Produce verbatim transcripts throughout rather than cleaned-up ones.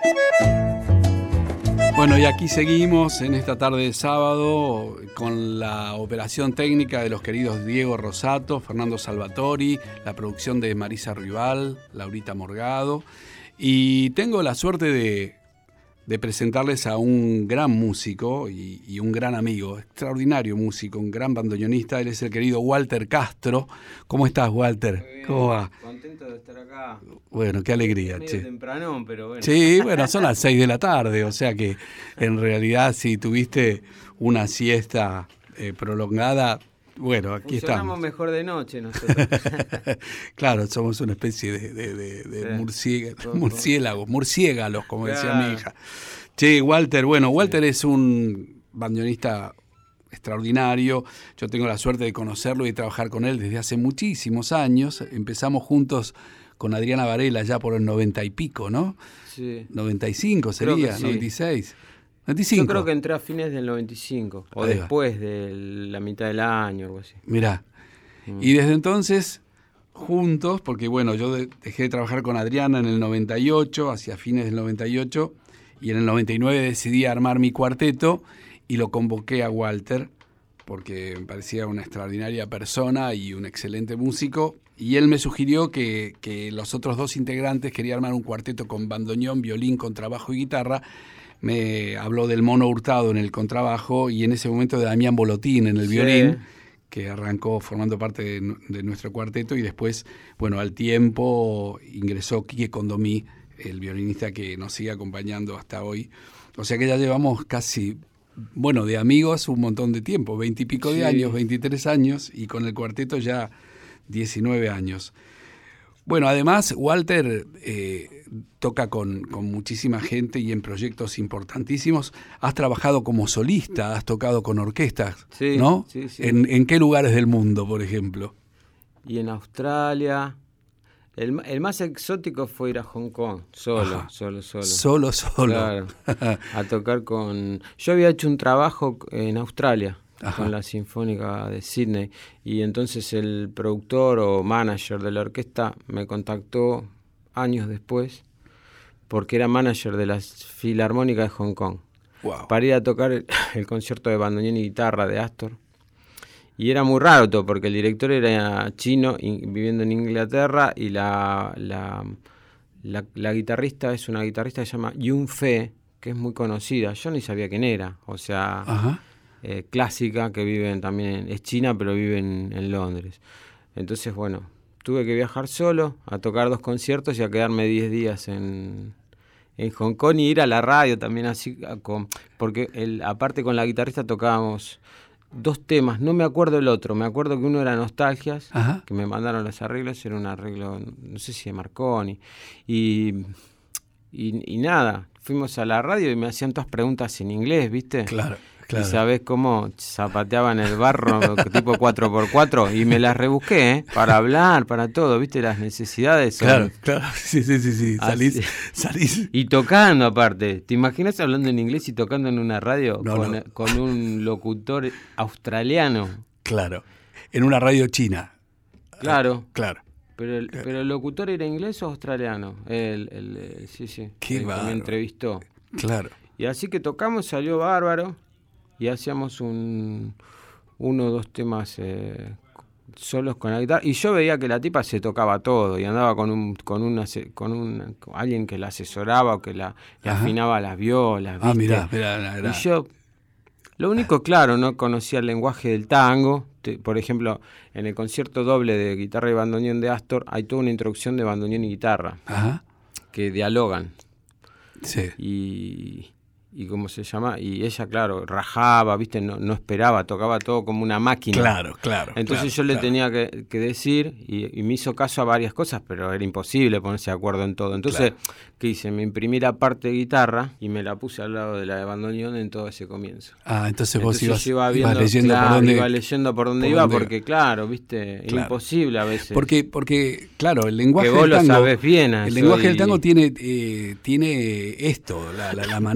Bueno, y aquí seguimos en esta tarde de sábado con la operación técnica de los queridos Diego Rosato, Fernando Salvatori, la producción de Marisa Rival, Laurita Morgado, y tengo la suerte de, de presentarles a un gran músico y, y un gran amigo, extraordinario músico, un gran bandoneonista. Él es el querido Walter Castro. ¿Cómo estás, Walter? Muy bien, ¿cómo va? Contento de estar acá. Bueno, qué alegría, medio che. Tempranón, pero bueno. Sí, bueno, son las seis de la tarde, o sea que en realidad si tuviste una siesta eh, prolongada, bueno, aquí Funcionamos estamos. mejor de noche nosotros. Claro, somos una especie de, de, de, de Sí. murciéga- murciélagos, murciélagos, como decía Claro. mi hija. Che, Walter, bueno, Walter es un bandoneonista extraordinario. Yo tengo la suerte de conocerlo y trabajar con él desde hace muchísimos años. Empezamos juntos con Adriana Varela ya por el noventa y pico, ¿no? Sí. noventa y cinco Creo que sería, sí. noventa y seis. noventa y cinco. Yo creo que entré a fines del noventa y cinco, o Ahí va. después de la mitad del año, algo así. Mirá. Mm. Y desde entonces, juntos, porque bueno, yo de- dejé de trabajar con Adriana en el noventa y ocho, hacia fines del noventa y ocho, y en el noventa y nueve decidí armar mi cuarteto y lo convoqué a Walter, porque me parecía una extraordinaria persona y un excelente músico, y él me sugirió que, que los otros dos integrantes querían armar un cuarteto con bandoneón, violín, contrabajo y guitarra. Me habló del Mono Hurtado en el contrabajo y en ese momento de Damián Bolotín en el Sí. violín, que arrancó formando parte de, nu- de nuestro cuarteto, y después, bueno, al tiempo ingresó Quique Condomí, el violinista que nos sigue acompañando hasta hoy. O sea que ya llevamos casi, bueno, de amigos un montón de tiempo, veintipico de Sí. años, veintitrés años, y con el cuarteto ya diecinueve años. Bueno, además, Walter eh, toca con, con muchísima gente y en proyectos importantísimos. Has trabajado como solista, has tocado con orquestas, Sí, ¿no? sí, sí. ¿En, ¿En qué lugares del mundo, por ejemplo? Y en Australia, el, ma- el más exótico fue ir a Hong Kong, solo, Ajá. solo, solo. Solo, solo. Claro, a tocar con... Yo había hecho un trabajo en Australia, Ajá. con la Sinfónica de Sydney, y entonces el productor o manager de la orquesta me contactó años después, porque era manager de la Filarmónica de Hong Kong, Wow. para ir a tocar el, el concierto de bandoneón y guitarra de Astor. Y era muy raro todo, porque el director era chino, y, viviendo en Inglaterra, y la, la, la, la guitarrista es una guitarrista que se llama Yun Fe, que es muy conocida. Yo ni sabía quién era, o sea, Ajá. eh, clásica, que vive en- también, es china, pero vive en, en Londres. Entonces, bueno, tuve que viajar solo, a tocar dos conciertos y a quedarme diez días en, en Hong Kong, y ir a la radio también así, a- con, porque el, aparte con la guitarrista tocábamos dos temas, no me acuerdo el otro, me acuerdo que uno era Nostalgias, Ajá. que me mandaron los arreglos, era un arreglo, no sé si de Marconi, y, y, y nada, fuimos a la radio y me hacían todas preguntas en inglés, ¿viste? Claro, Y claro. sabés cómo zapateaban el barro tipo cuatro por cuatro, y me las rebusqué, ¿eh? Para hablar, para todo, ¿viste? Las necesidades son- Claro, claro. Sí, sí, sí, sí. Salís, Así. salís. Y tocando aparte. ¿Te imaginas hablando en inglés y tocando en una radio No, con, no. con un locutor australiano? Claro. En una radio china. Claro. Claro. Pero el, pero el locutor era inglés o australiano. El, el, eh, sí, sí. Qué el que bárbaro. me entrevistó. Claro. Y así que tocamos, salió bárbaro. Y hacíamos un uno o dos temas eh, solos con la guitarra. Y yo veía que la tipa se tocaba todo y andaba con un con un ase- con un con alguien que la asesoraba o que la le Ajá. afinaba las violas. Ah, ¿viste? mirá, mirá, mirá, mirá. Y yo, lo único, claro, no conocía el lenguaje del tango. Te- por ejemplo, en el concierto doble de guitarra y bandoneón de Astor hay toda una introducción de bandoneón y guitarra Ajá. que dialogan. Sí. Y, y ¿cómo se llama? Y ella, claro, rajaba, ¿viste? No, no esperaba, tocaba todo como una máquina. Claro, claro. Entonces claro, yo le claro. tenía que, que decir, y, y me hizo caso a varias cosas, pero era imposible ponerse de acuerdo en todo. Entonces, Claro. ¿qué hice? Me imprimí la parte de guitarra y me la puse al lado de la de bandoneón en todo ese comienzo. Ah, entonces vos Entonces ibas, yo iba ibas viendo, leyendo claro, por dónde... iba leyendo por dónde por iba, dónde- porque claro, viste, es Claro. imposible a veces. Porque, porque, claro, el lenguaje Que vos del lo tango... sabés bien, el eso, lenguaje y- del tango tiene, eh, tiene esto, la, la, la manera de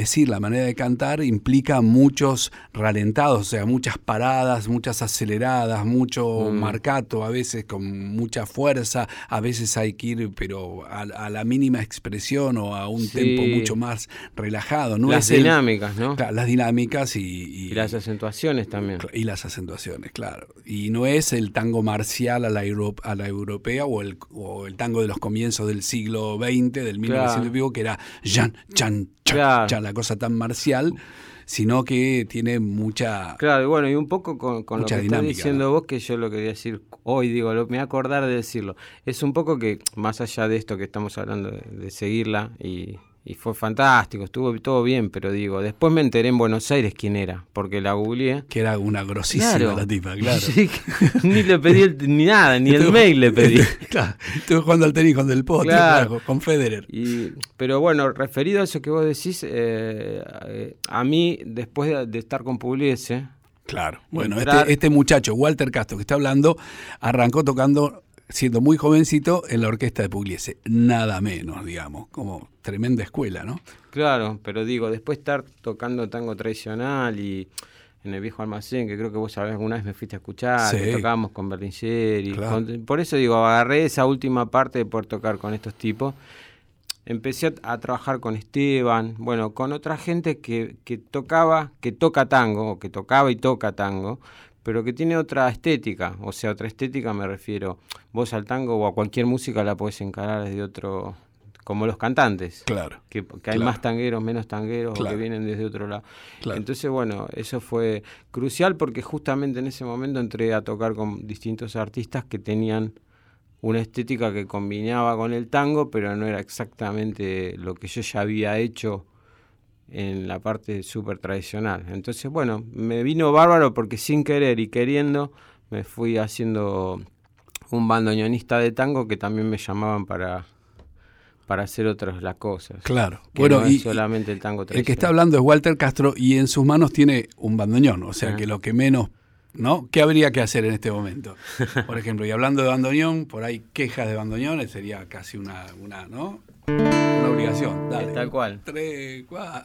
decir, la manera de cantar implica muchos ralentados, o sea, muchas paradas, muchas aceleradas, mucho mm. marcato, a veces con mucha fuerza, a veces hay que ir pero a, a la mínima expresión o a un sí. tempo mucho más relajado. No las es dinámicas, el, ¿no? Claro, las dinámicas y, y... Y las acentuaciones también. Y las acentuaciones, claro. Y no es el tango marcial a la, euro, a la europea o el, o el tango de los comienzos del siglo veinte, del mil novecientos y pico, que era Jan, Chan, Chan, claro. Chan, la cosa tan marcial, sino que tiene mucha Claro, y bueno, y un poco con, con lo que dinámica, estás diciendo, ¿no? Vos, que yo lo quería decir hoy, digo, lo, me voy a acordar de decirlo. Es un poco que, más allá de esto que estamos hablando, de, de seguirla y... Y fue fantástico, estuvo todo bien, pero digo, después me enteré en Buenos Aires quién era, porque la googleé. Que era una grosísima claro. la tipa, claro. Sí, ni le pedí el, ni nada, ni estuve, el mail le pedí. Estuve, claro, estuve jugando al tenis con Del Potro, claro. claro, con Federer. Y, pero bueno, referido a eso que vos decís, eh, eh, a mí, después de, de estar con Pugliese... Claro, bueno, entrar... este, este muchacho, Walter Castro, que está hablando, arrancó tocando... siendo muy jovencito en la orquesta de Pugliese, nada menos, digamos, como tremenda escuela, ¿no? Claro, pero digo, después estar tocando tango tradicional y en el Viejo Almacén, que creo que vos sabés, alguna vez me fuiste a escuchar, sí. que tocábamos con Berlingeri, claro. con, por eso digo, agarré esa última parte de poder tocar con estos tipos, empecé a, a trabajar con Esteban, bueno, con otra gente que, que tocaba, que toca tango, que tocaba y toca tango, pero que tiene otra estética, o sea, otra estética me refiero, vos al tango o a cualquier música la podés encarar desde otro, como los cantantes, claro, que, que hay claro. más tangueros, menos tangueros, claro. o que vienen desde otro lado. Claro. Entonces, bueno, eso fue crucial porque justamente en ese momento entré a tocar con distintos artistas que tenían una estética que combinaba con el tango, pero no era exactamente lo que yo ya había hecho en la parte súper tradicional. Entonces, bueno, me vino bárbaro porque sin querer y queriendo me fui haciendo un bandoneonista de tango que también me llamaban para, para hacer otras las cosas. Claro. Que bueno, no y es solamente el tango tradicional. El que está hablando es Walter Castro y en sus manos tiene un bandoneón, o sea ah. que lo que menos, ¿no? ¿Qué habría que hacer en este momento? Por ejemplo, y hablando de bandoneón, por ahí quejas de bandoneones sería casi una, una ¿no? Una obligación. Dale. Tal cual. Tres, cuatro.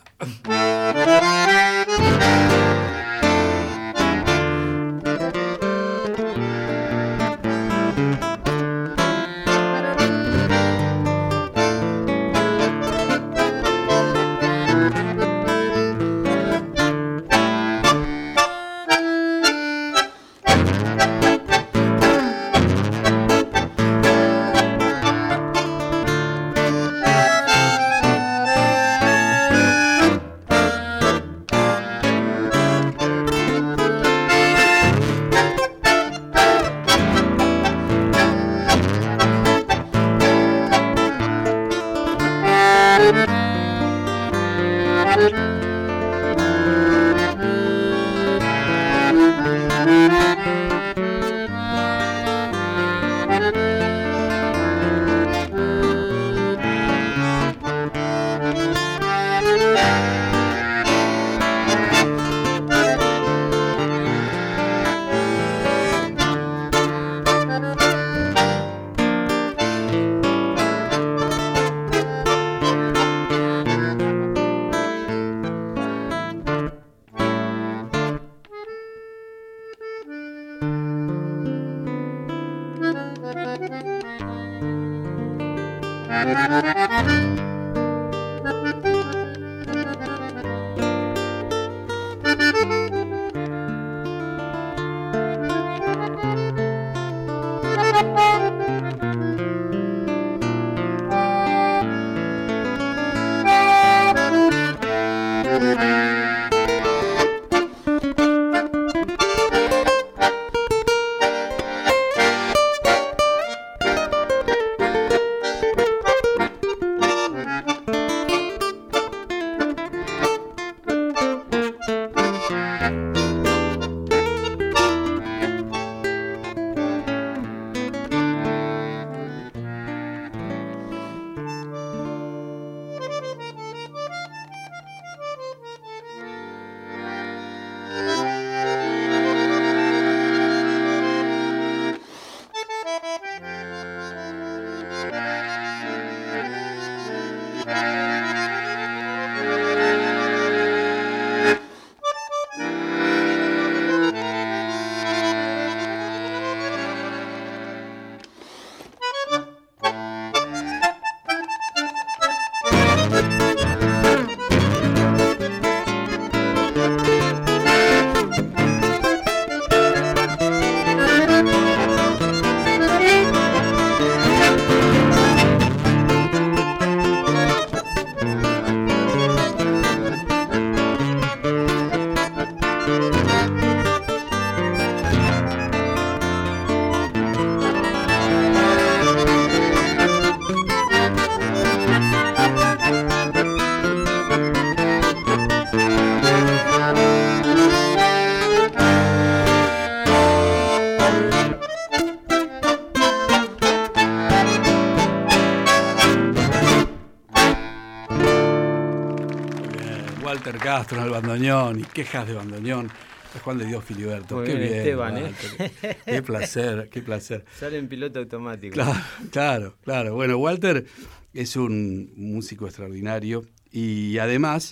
Walter Castro al bandoneón y quejas de bandoneón. Es Juan de Dios Filiberto. Muy qué bien, bien, Esteban, Walter. ¿eh? Qué placer, qué placer. Sale en piloto automático. Claro, claro, claro. Bueno, Walter es un músico extraordinario y además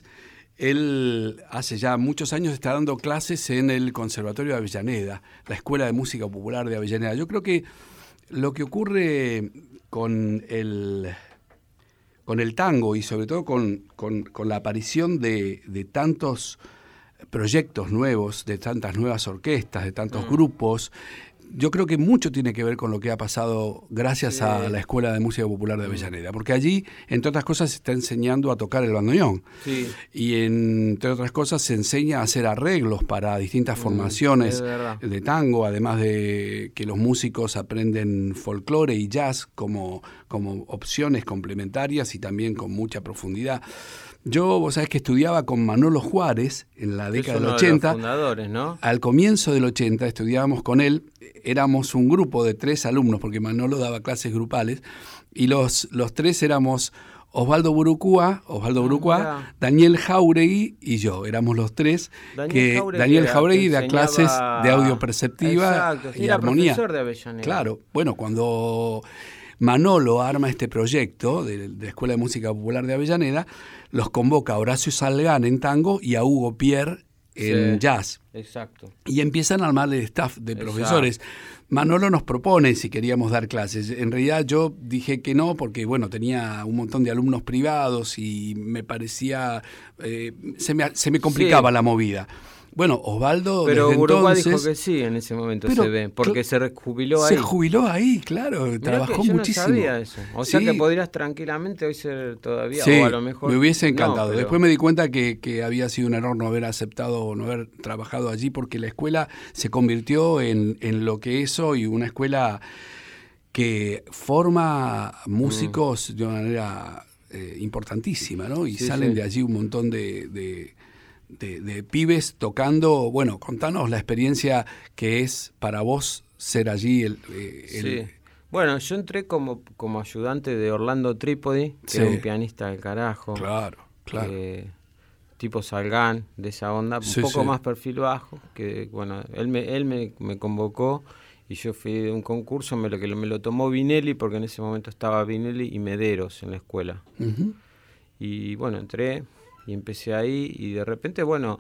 él hace ya muchos años está dando clases en el Conservatorio de Avellaneda, la Escuela de Música Popular de Avellaneda. Yo creo que lo que ocurre con el, con el tango y sobre todo con, con, con la aparición de, de tantos proyectos nuevos, de tantas nuevas orquestas, de tantos mm. grupos, yo creo que mucho tiene que ver con lo que ha pasado gracias sí. a la Escuela de Música Popular de Avellaneda, porque allí, entre otras cosas, se está enseñando a tocar el bandoneón. Sí. Y entre otras cosas se enseña a hacer arreglos para distintas mm, formaciones de tango, además de que los músicos aprenden folclore y jazz como, como opciones complementarias y también con mucha profundidad. Yo, vos sabés que estudiaba con Manolo Juárez en la década del ochenta. De los fundadores, ¿no? Al comienzo del ochenta estudiábamos con él, éramos un grupo de tres alumnos, porque Manolo daba clases grupales, y los, los tres éramos Osvaldo Burucúa, Osvaldo ah, Burucúa, mira. Daniel Jauregui y yo, éramos los tres. Daniel que Jauregui, Daniel Jauregui da clases de audio perceptiva Exacto, y era armonía. Profesor de Avellaneda. Claro, bueno, cuando Manolo arma este proyecto de, de la Escuela de Música Popular de Avellaneda, los convoca a Horacio Salgán en tango y a Hugo Pierre en sí, jazz. Exacto. Y empiezan a armar el staff de exacto. profesores. Manolo nos propone si queríamos dar clases. En realidad yo dije que no porque, bueno, tenía un montón de alumnos privados y me parecía, eh, se, me, se me complicaba sí. la movida. Bueno, Osvaldo pero desde Uruguay entonces, dijo que sí en ese momento pero, se ve, porque se jubiló ahí. Se jubiló ahí, claro, Mirá trabajó que yo muchísimo. No sabía eso. O sea sí. que podrías tranquilamente hoy ser todavía, sí, o a lo mejor. Me hubiese encantado. No, pero... Después me di cuenta que, que había sido un error no haber aceptado o no haber trabajado allí, porque la escuela se convirtió en, en lo que es hoy, una escuela que forma músicos mm. de una manera eh, importantísima, ¿no? Y sí, salen sí. de allí un montón de, de De, de pibes tocando. Bueno, contanos la experiencia que es para vos ser allí el... Eh, el... Sí. Bueno, yo entré como, como ayudante de Orlando Trípodi, que sí. era un pianista del carajo. Claro, claro. Eh, tipo Salgán, de esa onda, sí, un poco sí. más perfil bajo, que bueno, él me, él me, me convocó y yo fui de un concurso, me lo, que me lo tomó Vinelli, porque en ese momento estaba Vinelli y Mederos en la escuela. Uh-huh. Y bueno, entré... Y empecé ahí y de repente, bueno,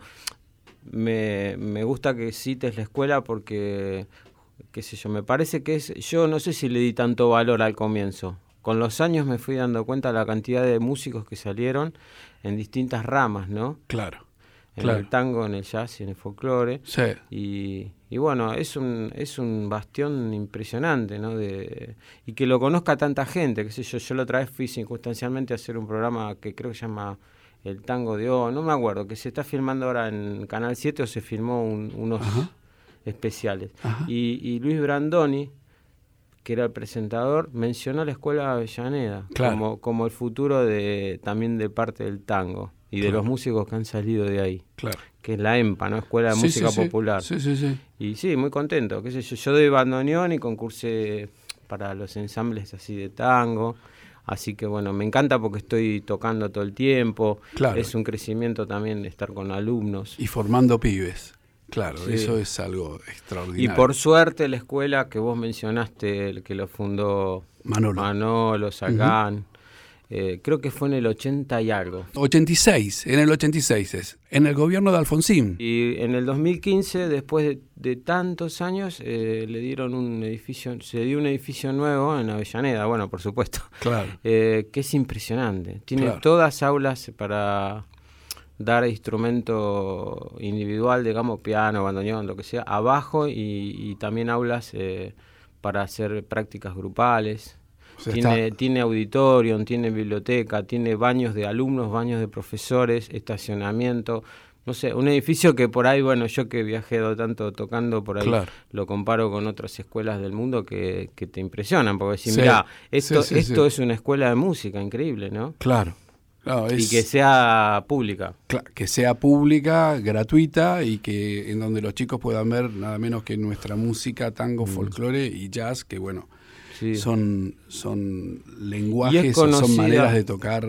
me, me gusta que cites la escuela porque, qué sé yo, me parece que es... Yo no sé si le di tanto valor al comienzo. Con los años me fui dando cuenta de la cantidad de músicos que salieron en distintas ramas, ¿no? Claro. En claro. el tango, en el jazz y en el folclore. Sí. Y, y bueno, es un, es un bastión impresionante, ¿no? De, y que lo conozca tanta gente, qué sé yo. Yo la otra vez fui circunstancialmente a hacer un programa que creo que se llama... El Tango de O, no me acuerdo, que se está filmando ahora en Canal siete o se filmó un, unos Ajá. especiales. Ajá. Y, y Luis Brandoni, que era el presentador, mencionó la Escuela de Avellaneda claro. como, como el futuro de también de parte del tango y claro. de los músicos que han salido de ahí. Claro. Que es la EMPA, ¿no? Escuela de sí, Música sí, Popular. Sí, sí, sí. Y sí, muy contento. Qué sé yo, yo doy bandoneón y concursé para los ensambles así de tango. Así que bueno, me encanta porque estoy tocando todo el tiempo. Claro. Es un crecimiento también estar con alumnos. Y formando pibes. Claro, sí. Eso es algo extraordinario. Y por suerte la escuela que vos mencionaste, el que lo fundó Manolo, Manolo Salgán, uh-huh. eh, creo que fue en el ochenta y algo. ochenta y seis, en el ochenta y seis es, en el gobierno de Alfonsín. Y en el dos mil quince, después de, de tantos años, eh, le dieron un edificio, se dio un edificio nuevo en Avellaneda, bueno, por supuesto. Claro. Eh, que es impresionante. Tiene claro. todas aulas para dar instrumento individual, digamos, piano, bandoneón, lo que sea, abajo, y, y también aulas eh, para hacer prácticas grupales. O sea, tiene, tiene auditorium, tiene biblioteca, tiene baños de alumnos, baños de profesores, estacionamiento. No sé, un edificio que por ahí, bueno, yo que he viajado tanto tocando por ahí, claro. lo comparo con otras escuelas del mundo que, que te impresionan, porque decís, sí, mirá, esto, sí, sí, esto sí. es una escuela de música increíble, ¿no? Claro. Claro, es, y que sea pública. Claro, que sea pública, gratuita y que en donde los chicos puedan ver nada menos que nuestra música, tango, mm. folclore y jazz, que bueno, sí. son, son lenguajes, conocida, son maneras de tocar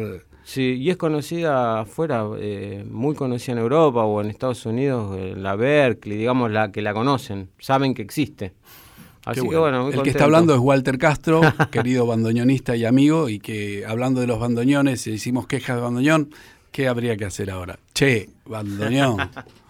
Sí, y es conocida afuera, eh, muy conocida en Europa o en Estados Unidos, eh, la Berkeley, digamos, la que la conocen, saben que existe. Así Qué que bueno. bueno, muy El contento. que está hablando es Walter Castro, querido bandoneonista y amigo, y que hablando de los bandoneones, si hicimos quejas de bandoneón, ¿qué habría que hacer ahora? Che, bandoneón.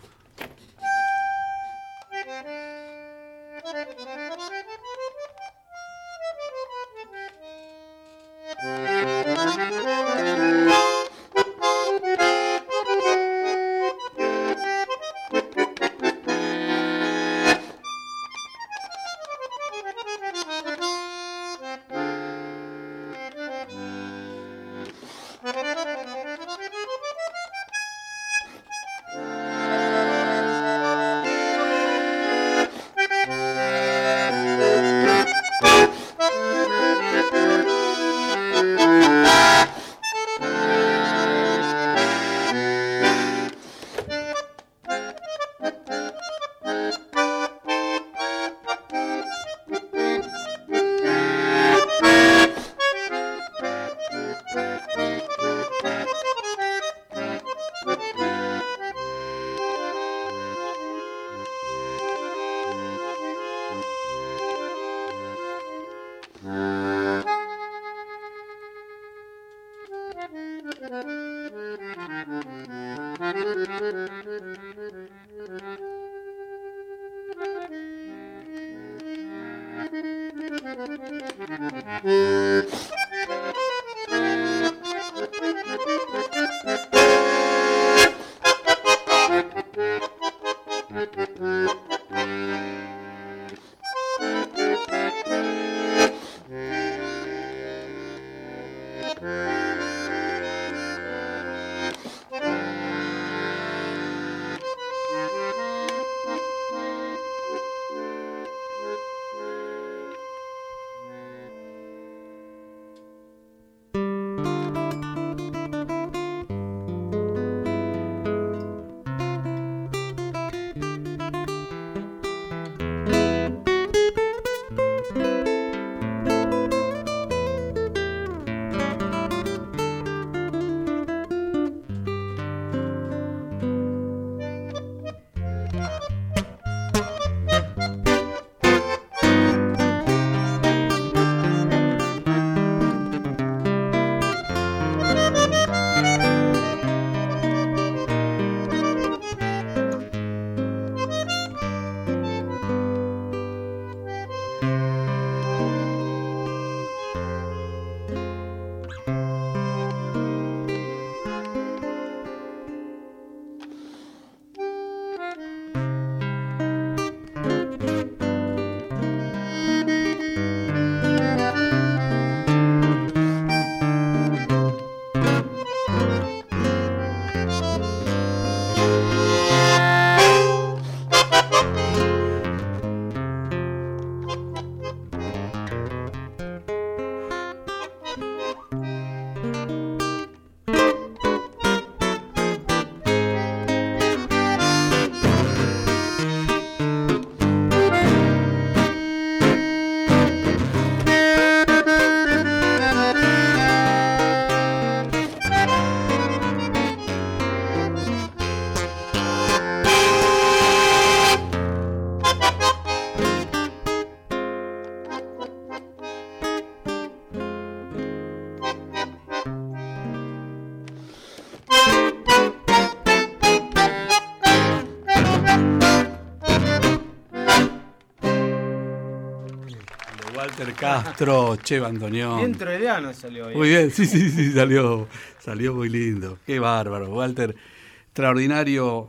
Walter Castro, che, bandoneón. Bien troleano salió hoy. Muy bien, sí, sí, sí, salió, salió muy lindo. Qué bárbaro. Walter, extraordinario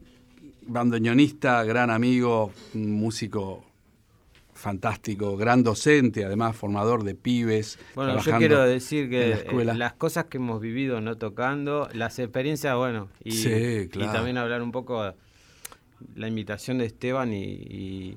bandoneonista, gran amigo, músico fantástico, gran docente, además formador de pibes. Bueno, yo quiero decir que la eh, las cosas que hemos vivido no tocando, las experiencias, bueno, y, sí, claro. Y también hablar un poco la invitación de Esteban y, y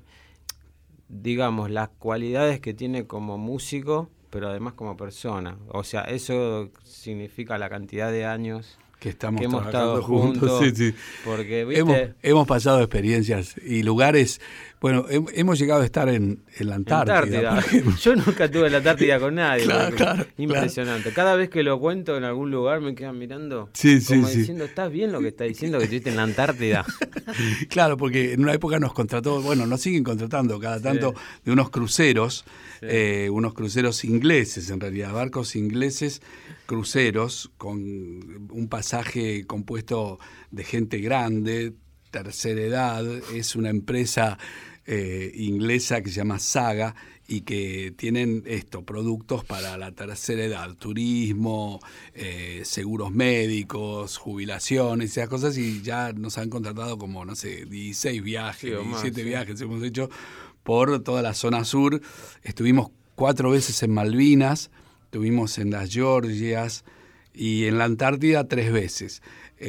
digamos las cualidades que tiene como músico, pero además como persona. O sea, eso significa la cantidad de años que estamos que hemos trabajando estado juntos. juntos. Sí, sí. Porque, ¿viste? Hemos, hemos pasado experiencias y lugares. Bueno, hem- hemos llegado a estar en, en la Antártida. Antártida. Yo nunca tuve la Antártida con nadie. Claro, claro, impresionante. Claro. Cada vez que lo cuento en algún lugar me quedan mirando sí, sí, como sí. diciendo, ¿estás bien lo que estás diciendo que estuviste en la Antártida? Claro, porque en una época nos contrató, bueno, nos siguen contratando cada tanto sí. de unos cruceros, sí. eh, unos cruceros ingleses en realidad, barcos ingleses, cruceros con un pasaje compuesto de gente grande, tercera edad. Es una empresa eh, inglesa que se llama Saga y que tienen esto, productos para la tercera edad, turismo, eh, seguros médicos, jubilaciones, esas cosas, y ya nos han contratado como, no sé, dieciséis viajes, sí, diecisiete más, sí. viajes hemos hecho por toda la zona sur. Estuvimos cuatro veces en Malvinas, estuvimos en las Georgias y en la Antártida tres veces.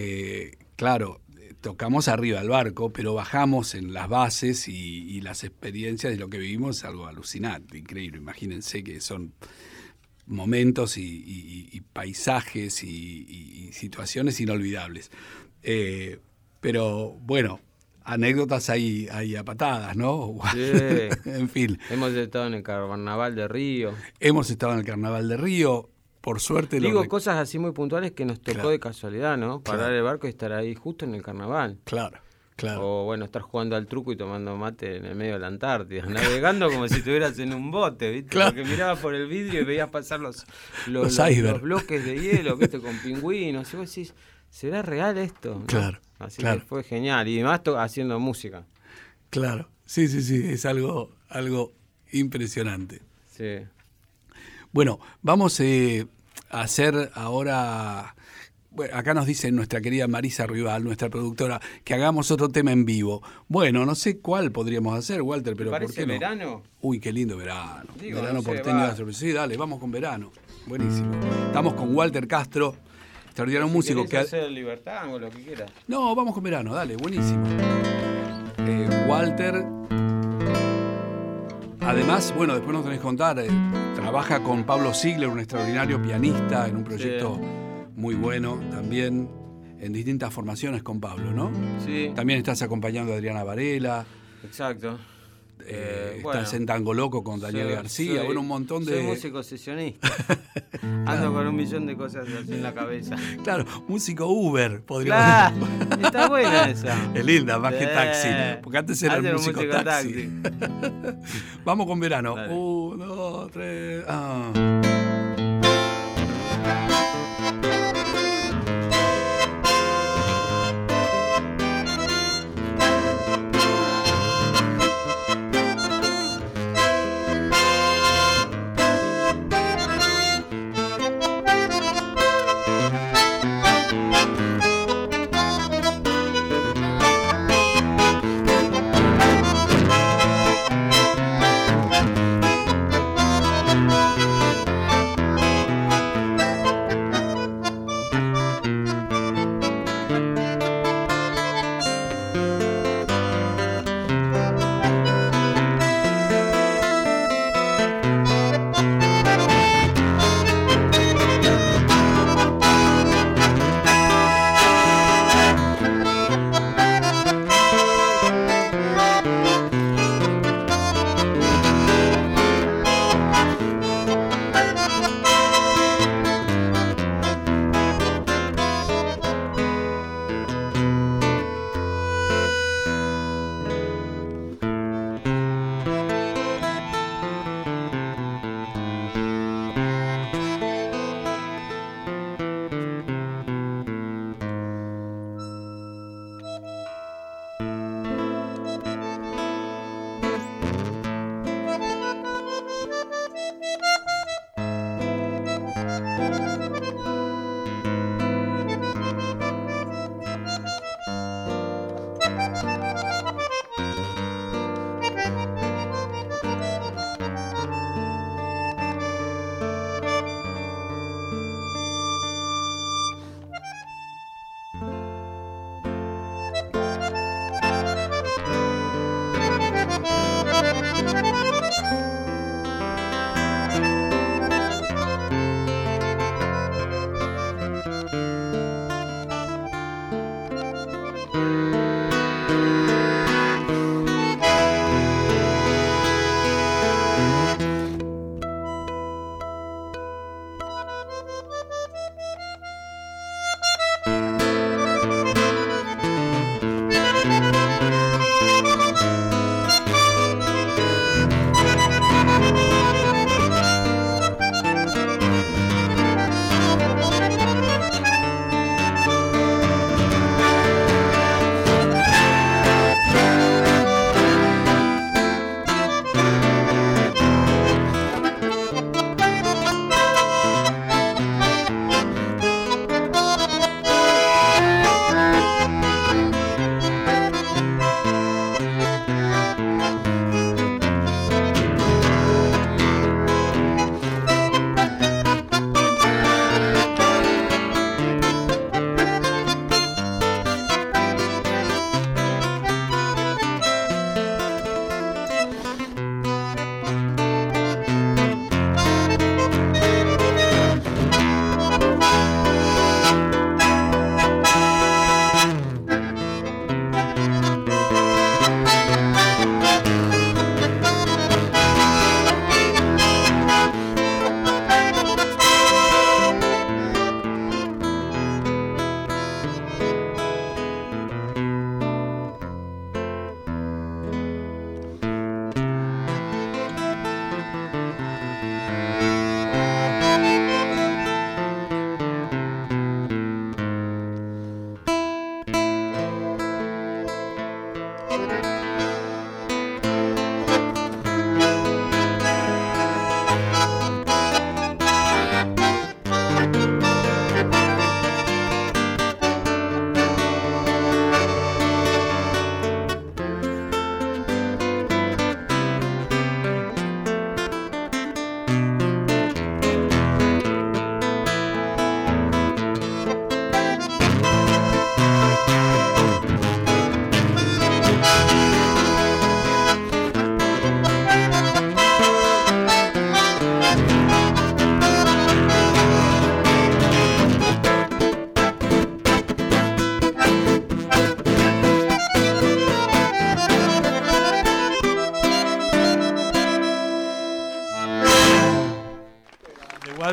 Eh, claro, tocamos arriba del barco, pero bajamos en las bases y, y las experiencias de lo que vivimos es algo alucinante, increíble. Imagínense que son momentos y, y, y paisajes y, y, y situaciones inolvidables. Eh, pero bueno, anécdotas hay, hay a patadas, ¿no? Sí. En fin. Hemos estado en el Carnaval de Río. Hemos estado en el Carnaval de Río. Por suerte. Digo, rec- cosas así muy puntuales que nos tocó claro. de casualidad, ¿no? Parar claro. el barco y estar ahí justo en el carnaval. Claro, claro. O bueno, estar jugando al truco y tomando mate en el medio de la Antártida, navegando como si estuvieras en un bote, ¿viste? Claro. Porque mirabas por el vidrio y veías pasar los, los, los, los, los bloques de hielo, ¿viste? Con pingüinos. Y vos decís, ¿será real esto? ¿No? Claro. Así claro. que fue genial. Y además to- haciendo música. Claro. Sí, sí, sí. Es algo, algo impresionante. Sí. Bueno, vamos eh, a hacer ahora... Bueno, acá nos dice nuestra querida Marisa Rival, nuestra productora, que hagamos otro tema en vivo. Bueno, no sé cuál podríamos hacer, Walter, pero ¿por qué no? Verano? Uy, qué lindo verano. Digo, verano no sé, porteño. va. Sí, dale, vamos con verano. Buenísimo. Estamos con Walter Castro, extraordinario músico. Si que hacer el libertad o lo que quieras. No, vamos con verano, dale, buenísimo. Eh, Walter... Además, bueno, después nos tenés que contar, eh, trabaja con Pablo Ziegler, un extraordinario pianista, en un proyecto sí. muy bueno también, en distintas formaciones con Pablo, ¿no? Sí. También estás acompañando a Adriana Varela. Exacto. Eh, bueno, estás en Tango Loco con Daniel soy, García, soy, bueno, un montón de... Soy músico sesionista. Ando con un millón de cosas así en la cabeza. Claro, músico Uber, podríamos decir. Claro, está buena esa. Es linda, más eh, que taxi. Porque antes era el músico, músico taxi. taxi. Vamos con verano. Dale. Uno, dos, tres... Ah.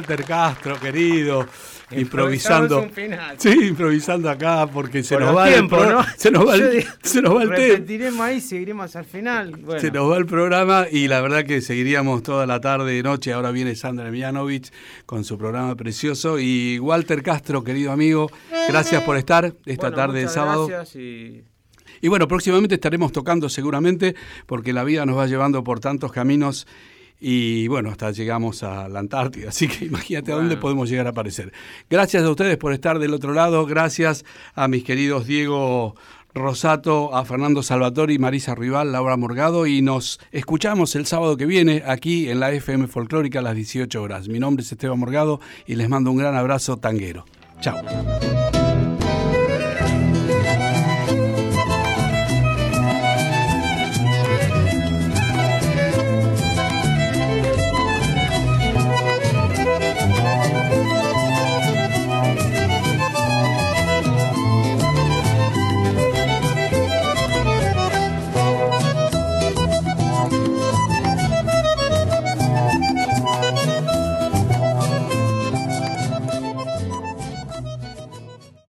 Walter Castro, querido, improvisando. Un final. Sí, improvisando acá porque se Por nos va tiempo, el pro- ¿no? se nos va Yo el, digo, se nos va el tiempo. repetiremos ahí, seguiremos al final. Bueno. Se nos va el programa y la verdad que seguiríamos toda la tarde y noche. Ahora viene Sandra Mianovich con su programa precioso. Y Walter Castro, querido amigo, gracias por estar esta Bueno, tarde de muchas sábado. Gracias y... Y bueno, próximamente estaremos tocando seguramente porque la vida nos va llevando por tantos caminos y bueno, hasta llegamos a la Antártida. Así que imagínate bueno. a dónde podemos llegar a aparecer. Gracias a ustedes por estar del otro lado. Gracias a mis queridos Diego Rosato, a Fernando Salvatori, Marisa Rival, Laura Morgado, y nos escuchamos el sábado que viene aquí en la F M Folclórica a las dieciocho horas. Mi nombre es Esteban Morgado y les mando un gran abrazo tanguero. Chao.